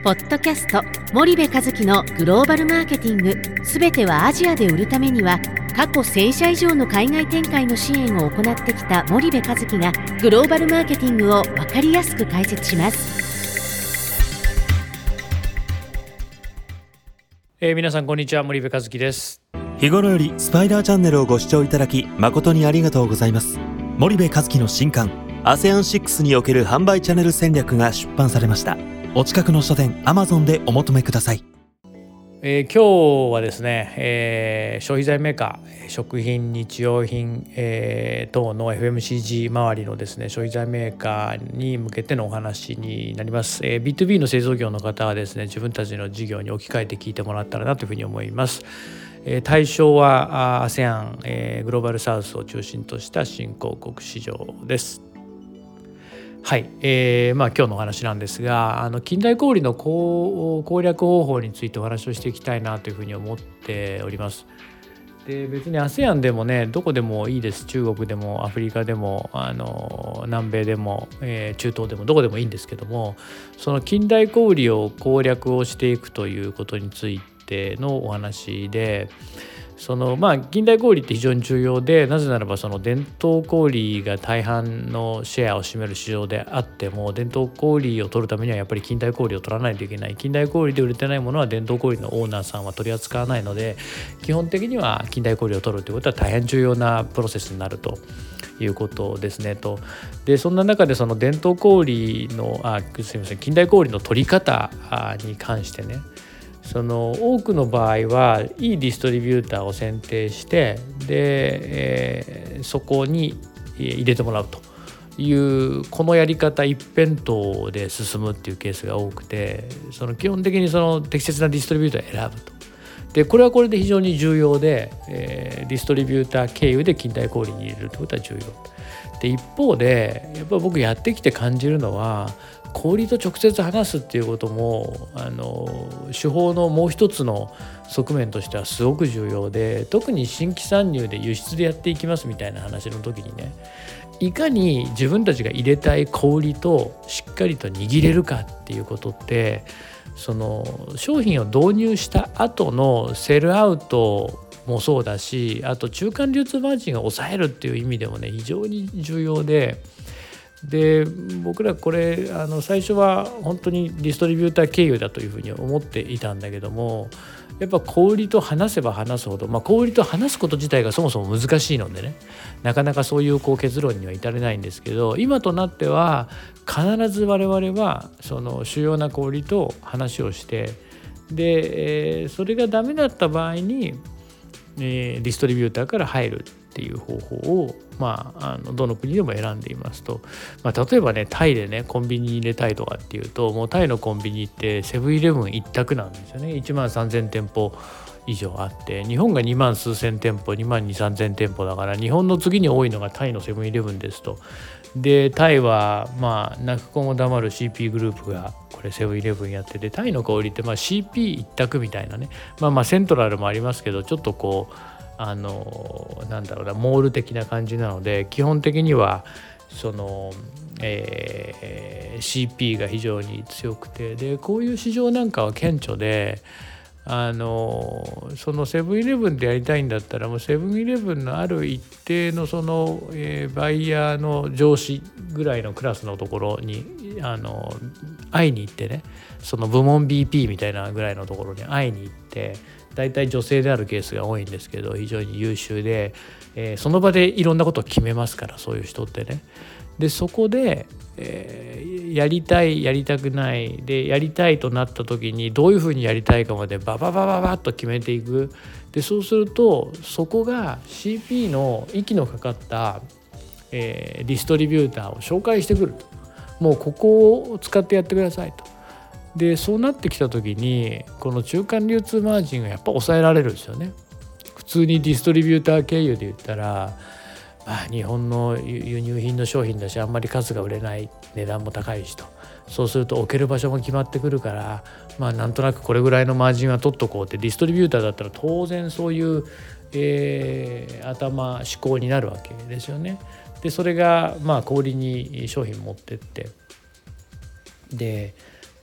ポッドキャスト森部一樹のグローバルマーケティング、すべてはアジアで売るためには、過去1000社以上の海外展開の支援を行ってきた森部一樹がグローバルマーケティングを分かりやすく解説します。 皆さんこんにちは、森部一樹です。 日頃よりスパイダーチャンネルをご視聴いただき誠にありがとうございます。森部一樹の新刊 ASEAN6 における販売チャンネル戦略が出版されました。お近くの書店 Amazon でお求めください。 今日はですね、消費財メーカー、食品、日用品、等の FMCG 周りのですね、消費財メーカーに向けてのお話になります。B2B の製造業の方はですね、自分たちの事業に置き換えて聞いてもらったらなというふうに思います。対象は ASEAN、グローバルサウスを中心とした新興国市場です。はい、今日のお話なんですが、近代小売の攻略方法についてお話をしていきたいなというふうに思っております。で、別に ASEAN でもね、どこでもいいです。中国でもアフリカでも南米でも、中東でもどこでもいいんですけども、その近代小売を攻略をしていくということについてのお話で、近代小売って非常に重要で、なぜならばその伝統小売が大半のシェアを占める市場であっても、伝統小売を取るためにはやっぱり近代小売を取らないといけない。近代小売で売れてないものは伝統小売のオーナーさんは取り扱わないので、基本的には近代小売を取るということは大変重要なプロセスになるということですね。で、そんな中でその伝統小売の近代小売の取り方に関してね、多くの場合はいいディストリビューターを選定して、で、そこに入れてもらうというこのやり方一辺倒で進むっていうケースが多くて、基本的に適切なディストリビューターを選ぶと。で、これはこれで非常に重要で、ディストリビューター経由で近代小売に入れるってことは重要で、一方でやっぱり僕やってきて感じるのは、小売と直接話すっていうことも手法のもう一つの側面としてはすごく重要で、特に新規参入で輸出でやっていきますみたいな話の時にね、いかに自分たちが入れたい小売としっかりと握れるかっていうことって、商品を導入した後のセルアウトもそうだし、あと中間流通マージンを抑えるっていう意味でもね、非常に重要で、僕らこれ最初は本当にディストリビューター経由だというふうに思っていたんだけども、やっぱ小売と話せば話すほど、小売と話すこと自体がそもそも難しいのでね、なかなかそういう結論には至れないんですけど、今となっては必ず我々は主要な小売と話をして、で、それがダメだった場合にディストリビューターから入るっていう方法を、どの国でも選んでいますと、例えばね、タイでねコンビニに入れたいとかっていうと、もうタイのコンビニってセブンイレブン一択なんですよね。1万3000店舗以上あって、日本が2万数千店舗、2万2、3000店舗だから、日本の次に多いのがタイのセブンイレブンですと。で、タイは泣く子も黙る CP グループがこれセブンイレブンやってて、タイの小売ってCP 一択みたいなね、セントラルもありますけど、ちょっとモール的な感じなので、基本的にはCP が非常に強くて、でこういう市場なんかは顕著で、セブンイレブンでやりたいんだったら、もうセブンイレブンのある一定のバイヤーの上司ぐらいのクラスのところに会いに行ってね、その部門 BP みたいなぐらいのところに会いに行って、大体女性であるケースが多いんですけど、非常に優秀で、その場でいろんなことを決めますから、そういう人ってね。で、そこで、やりたいやりたくないで、やりたいとなった時にどういうふうにやりたいかまでババッと決めていく。で、そうするとそこが CP の息のかかった、ディストリビューターを紹介してくると。もうここを使ってやってくださいと。で、そうなってきた時に、この中間流通マージンがやっぱ抑えられるんですよね。普通にディストリビューター経由で言ったら、日本の輸入品の商品だし、あんまり数が売れない、値段も高いしと。そうすると置ける場所も決まってくるから、なんとなくこれぐらいのマージンは取っとこうって、ディストリビューターだったら当然そういう、思考になるわけですよね。で、それが小売りに商品持ってって、で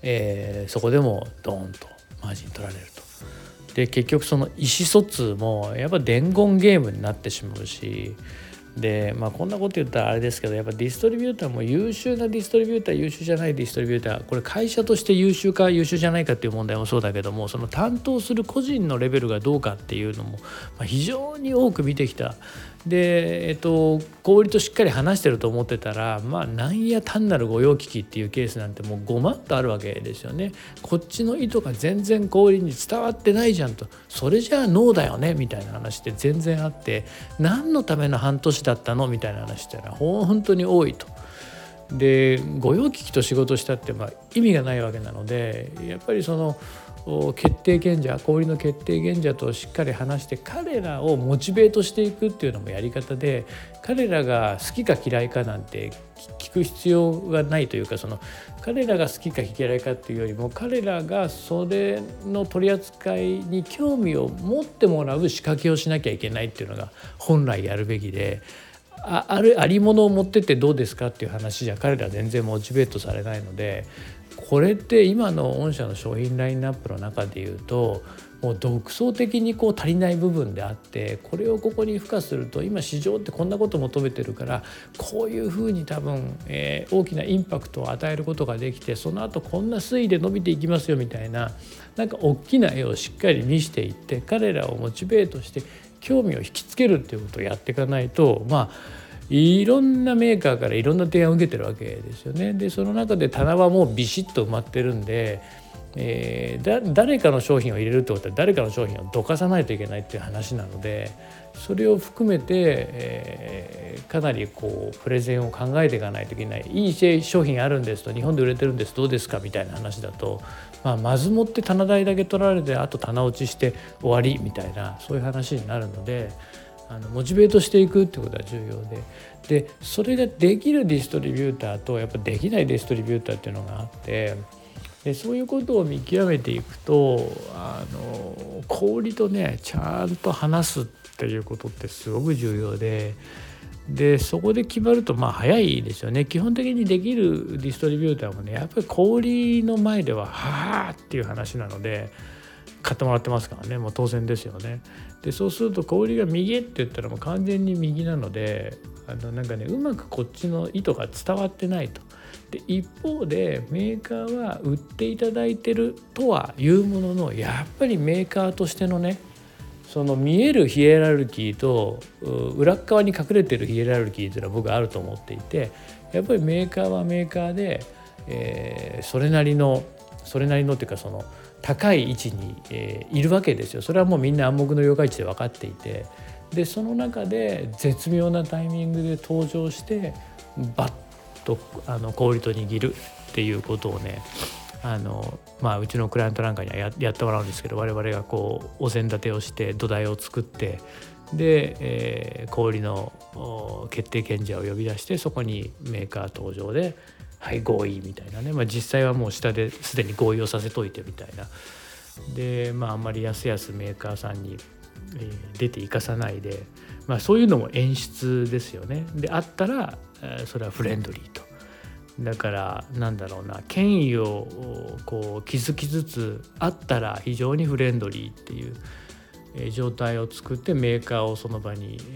そこでもドーンとマージン取られると。で結局その意思疎通もやっぱ伝言ゲームになってしまうし、でこんなこと言ったらあれですけど、やっぱディストリビューターも優秀なディストリビューター、優秀じゃないディストリビューター、これ会社として優秀か優秀じゃないかっていう問題もそうだけども、その担当する個人のレベルがどうかっていうのも非常に多く見てきた。で小売としっかり話してると思ってたら、なんや単なる御用聞きっていうケースなんてもう5万とあるわけですよね。こっちの意図が全然小売に伝わってないじゃんと、それじゃあノーだよねみたいな話って全然あって、何のための半年だったのみたいな話ってのは本当に多いと。で御用聞きと仕事したって意味がないわけなので、やっぱりその決定権者、小売の決定権者としっかり話して彼らをモチベートしていくっていうのもやり方で、彼らが好きか嫌いかなんて聞く必要がないというか、その彼らが好きか嫌いかっていうよりも、彼らがそれの取り扱いに興味を持ってもらう仕掛けをしなきゃいけないっていうのが本来やるべきで、ありものを持ってってどうですかっていう話じゃ彼らは全然モチベートされないので、これって今の御社の商品ラインナップの中でいうともう独創的に足りない部分であって、これをここに付加すると、今市場ってこんなこと求めてるから、こういうふうに多分、大きなインパクトを与えることができて、その後こんな推移で伸びていきますよみたいな、なんか大きな絵をしっかり見せていって、彼らをモチベートして興味を引きつけるっていうことをやっていかないと、いろんなメーカーからいろんな提案を受けてるわけですよね。でその中で棚はもうビシッと埋まってるんで、誰かの商品を入れるってことは誰かの商品をどかさないといけないっていう話なので、それを含めて、かなりプレゼンを考えていかないといけない。いい商品あるんですと、日本で売れてるんです、どうですかみたいな話だと、まずもって棚代だけ取られて、あと棚落ちして終わりみたいな、そういう話になるので、モチベートしていくってことは重要で、それができるディストリビューターとやっぱできないディストリビューターっていうのがあって、でそういうことを見極めていくと、小売とねちゃんと話すっていうことってすごく重要で、そこで決まると早いですよね。基本的にできるディストリビューターもね、やっぱり小売の前でははーっていう話なので、買ってもらってますからね、もう当然ですよね。でそうすると小売が右って言ったらもう完全に右なので、うまくこっちの意図が伝わってないと。で一方でメーカーは売っていただいてるとはいうものの、やっぱりメーカーとしてのね、その見えるヒエラルキーと裏側に隠れてるヒエラルキーというのは僕はあると思っていて、やっぱりメーカーはメーカーで、それなりのっていうか、その高い位置に、いるわけですよ。それはもうみんな暗黙の了解値で分かっていて、でその中で絶妙なタイミングで登場してバッと小売と握るっていうことをね、うちのクライアントなんかには やってもらうんですけど、我々がお膳立てをして土台を作って、で、小売の決定権者を呼び出して、そこにメーカー登場ではい合意みたいなね、実際はもう下ですでに合意をさせといてみたいな。であんまりやすやすメーカーさんに出ていかさないで、そういうのも演出ですよね。であったらそれはフレンドリーと。だから権威を築きつつあったら非常にフレンドリーっていう状態を作って、メーカーをその場に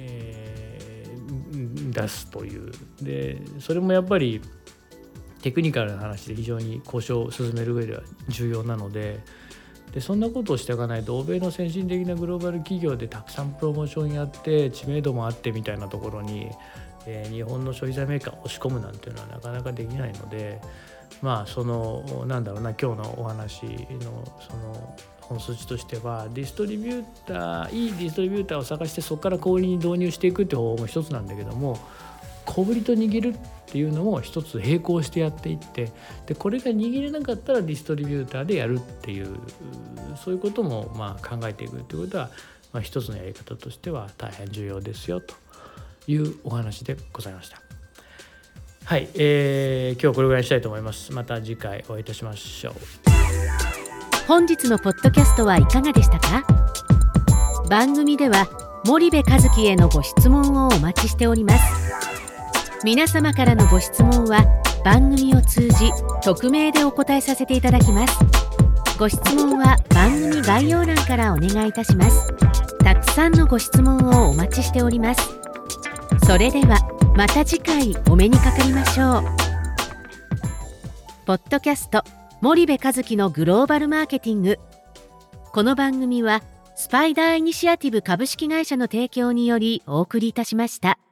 出すという。でそれもやっぱりテクニカルな話で非常に交渉を進める上では重要なので、そんなことをしていかないと、欧米の先進的なグローバル企業でたくさんプロモーションやって知名度もあってみたいなところに、日本の消費財メーカーを押し込むなんていうのはなかなかできないので、今日のお話のその本筋としては、いいディストリビューターを探して、そこから小売に導入していくって方法も一つなんだけども、小売と握るっていうのも一つ並行してやっていって、でこれが握れなかったらディストリビューターでやるっていう、そういうことも考えていくということは、一つのやり方としては大変重要ですよというお話でございました。はい、今日はこれぐらいにしたいと思います。また次回お会いいたしましょう。 本日のポッドキャストはいかがでしたか？番組では森部一樹へのご質問をお待ちしております。皆様からのご質問は番組を通じ匿名でお答えさせていただきます。ご質問は番組概要欄からお願いいたします。たくさんのご質問をお待ちしております。それではまた次回お目にかかりましょう。ポッドキャスト森部一樹のグローバルマーケティング。この番組はスパイダーイニシアティブ株式会社の提供によりお送りいたしました。